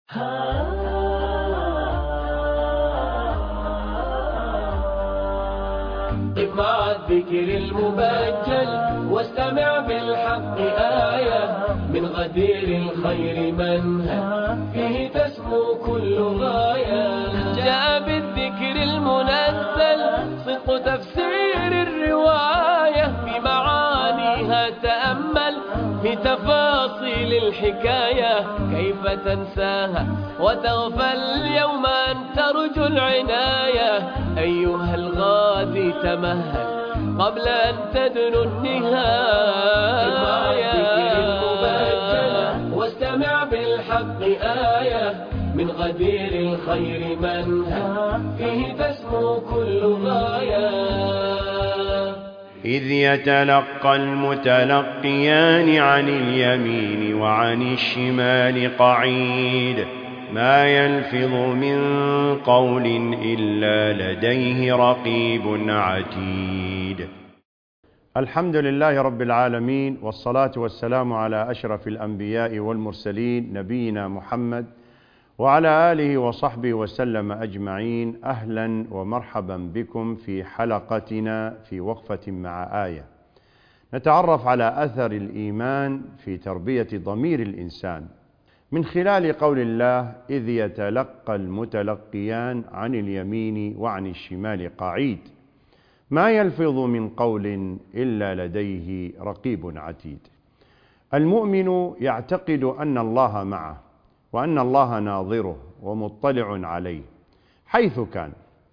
قف مع الذكر المبجل واستمع بالحق آية من غدير الخير منهج فيه تسمو كل غاية. جاء بالذكر المنزل صدق تفسير الرواية في معانيها تأمل في تفاصيل الحكاية كيف تنساها وتغفل يوم أن ترجو العناية. أيها الغازي تمهل قبل أن تدنو النهاية. واستمع بالحق آية من غدير الخير منهج فيه تسمو كل غاية. إذ يتلقى المتلقيان عن اليمين وعن الشمال قعيد ما يلفظ من قول إلا لديه رقيب عتيد. الحمد لله رب العالمين، والصلاة والسلام على أشرف الأنبياء والمرسلين نبينا محمد وعلى آله وصحبه وسلم أجمعين. أهلا ومرحبا بكم في حلقتنا في وقفة مع آية، نتعرف على أثر الإيمان في تربية ضمير الإنسان من خلال قول الله: إذ يتلقى المتلقيان عن اليمين وعن الشمال قعيد ما يلفظ من قول إلا لديه رقيب عتيد. المؤمن يعتقد أن الله معه وأن الله ناظره ومطلع عليه حيث كان،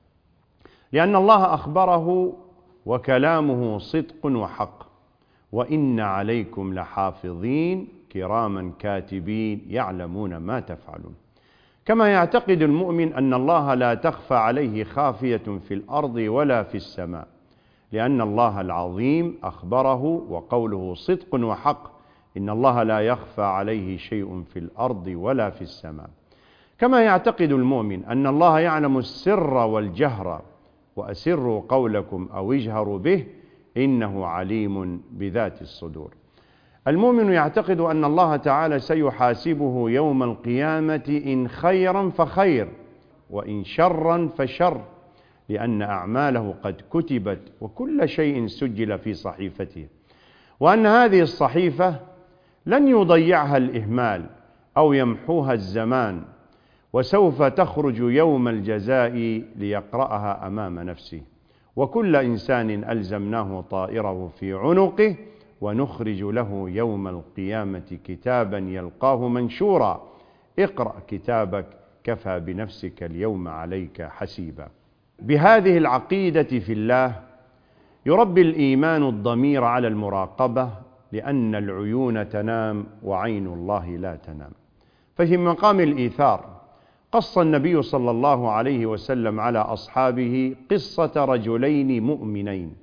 لأن الله أخبره وكلامه صدق وحق: وإن عليكم لحافظين كراما كاتبين يعلمون ما تفعلون. كما يعتقد المؤمن أن الله لا تخفى عليه خافية في الأرض ولا في السماء، لأن الله العظيم أخبره وقوله صدق وحق: إن الله لا يخفى عليه شيء في الأرض ولا في السماء. كما يعتقد المؤمن أن الله يعلم السر والجهر: وأسروا قولكم أو اجهروا به إنه عليم بذات الصدور. المؤمن يعتقد أن الله تعالى سيحاسبه يوم القيامة إن خيرا فخير وإن شرا فشر، لأن أعماله قد كتبت وكل شيء سجل في صحيفته، وأن هذه الصحيفة لن يضيعها الإهمال أو يمحوها الزمان، وسوف تخرج يوم الجزاء ليقرأها أمام نفسه. وكل إنسان ألزمناه طائره في عنقه ونخرج له يوم القيامة كتابا يلقاه منشورا: اقرأ كتابك كفى بنفسك اليوم عليك حسيبا. بهذه العقيدة في الله يربي الإيمان الضمير على المراقبة، لأن العيون تنام وعين الله لا تنام. ففي مقام الإيثار قص النبي صلى الله عليه وسلم على أصحابه قصة رجلين مؤمنين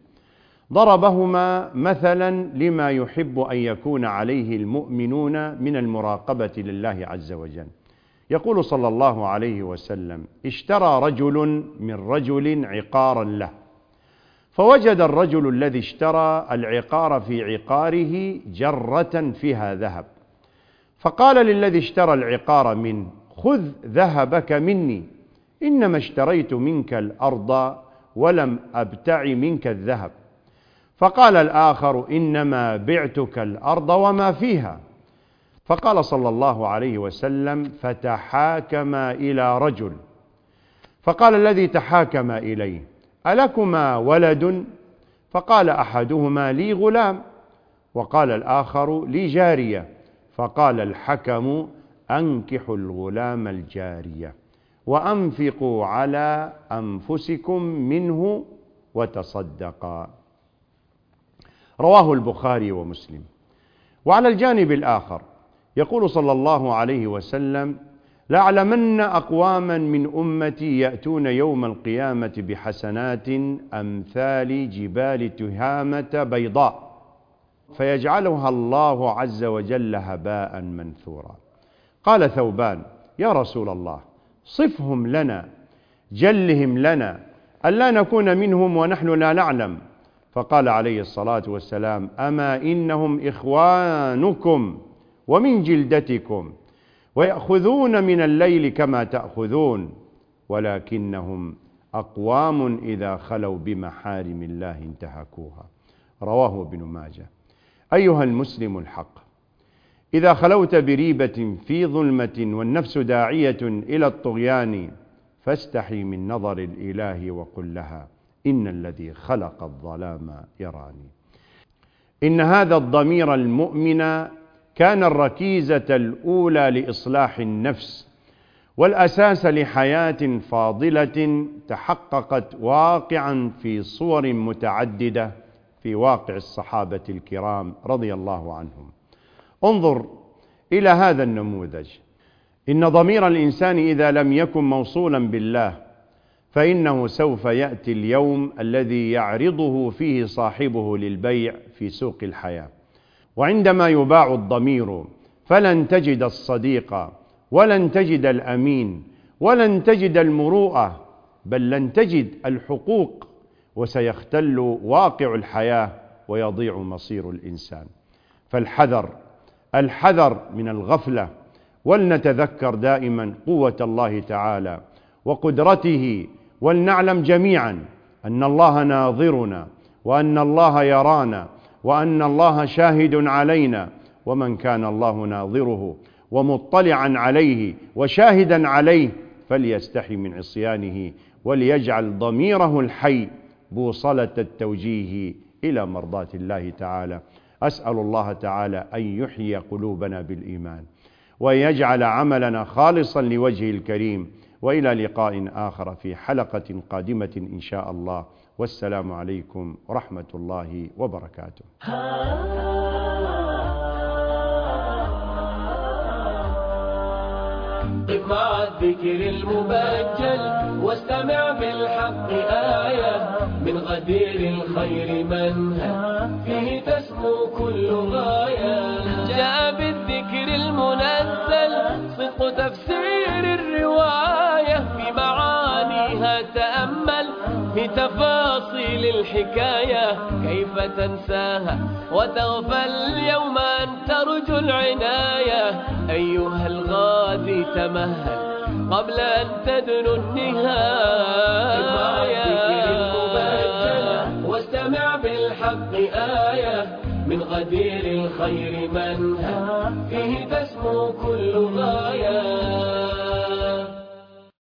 ضربهما مثلا لما يحب أن يكون عليه المؤمنون من المراقبة لله عز وجل. يقول صلى الله عليه وسلم: اشترى رجل من رجل عقارا له، فوجد الرجل الذي اشترى العقار في عقاره جرة فيها ذهب، فقال للذي اشترى العقار منه: خذ ذهبك مني، إنما اشتريت منك الأرض ولم أبتع منك الذهب. فقال الآخر: إنما بعتك الأرض وما فيها. فقال صلى الله عليه وسلم: فتحاكما إلى رجل، فقال الذي تحاكم إليه: ألكما ولد؟ فقال أحدهما: لي غلام. وقال الآخر: لي جارية. فقال الحكم: أنكحوا الغلام الجارية وأنفقوا على أنفسكم منه وتصدقا. رواه البخاري ومسلم. وعلى الجانب الآخر يقول صلى الله عليه وسلم: لأعلمن أقواما من أمتي يأتون يوم القيامة بحسنات أمثال جبال تهامة بيضاء، فيجعلها الله عز وجل هباء منثورا. قال ثوبان: يا رسول الله، صفهم لنا، جلهم لنا، ألا نكون منهم ونحن لا نعلم. فقال عليه الصلاة والسلام: أما إنهم إخوانكم ومن جلدتكم، ويأخذون من الليل كما تأخذون ولكنهم أقوام إذا خلوا بمحارم الله انتهكوها. رواه ابن ماجه. أيها المسلم الحق، إذا خلوت بريبة في ظلمة والنفس داعية إلى الطغيان فاستحي من نظر الإله وقل لها إن الذي خلق الظلام يراني. إن هذا الضمير المؤمن كان الركيزة الأولى لإصلاح النفس والأساس لحياة فاضلة تحققت واقعا في صور متعددة في واقع الصحابة الكرام رضي الله عنهم. انظر إلى هذا النموذج. إن ضمير الإنسان إذا لم يكن موصولا بالله فإنه سوف يأتي اليوم الذي يعرضه فيه صاحبه للبيع في سوق الحياة، وعندما يباع الضمير فلن تجد الصديق ولن تجد الأمين ولن تجد المروءة، بل لن تجد الحقوق، وسيختل واقع الحياة ويضيع مصير الإنسان. فالحذر من الغفلة، ولنتذكر دائما قوة الله تعالى وقدرته، ولنعلم جميعا أن الله ناظرنا وأن الله يرانا وأن الله شاهد علينا، ومن كان الله ناظره ومطلعا عليه وشاهدا عليه فليستحي من عصيانه وليجعل ضميره الحي بوصلة التوجيه إلى مرضاة الله تعالى. أسأل الله تعالى أن يحيي قلوبنا بالإيمان وأن يجعل عملنا خالصا لوجهه الكريم، وإلى لقاء آخر في حلقة قادمة إن شاء الله، والسلام عليكم ورحمة الله وبركاته. قف مع الذكر المبجل واستمع بالحق آية من غدير الخير منهج فيه تسمو كل غاية. جاء بالذكر المنزل صدق تفسير الرواية في معانيها تأمل في تفاصيل الحكاية كيف تنساها وتغفل يوم أن ترجو العناية. أيها الغادي تمهل قبل أن تدنو النهاية. واستمع بالحق آية من غدير الخير منهج فيه تسمو كل غاية.